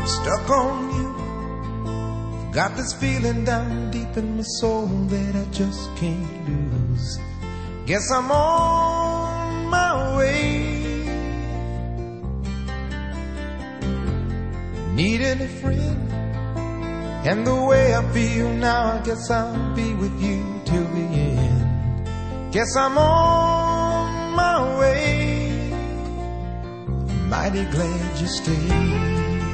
stuck on you. Got this feeling down deep in my soul that I just can't lose. Guess I'm on my way. Needing a friend, and the way I feel now, I guess I'll be with you till the end. Guess I'm on my way. Mighty glad you stayed.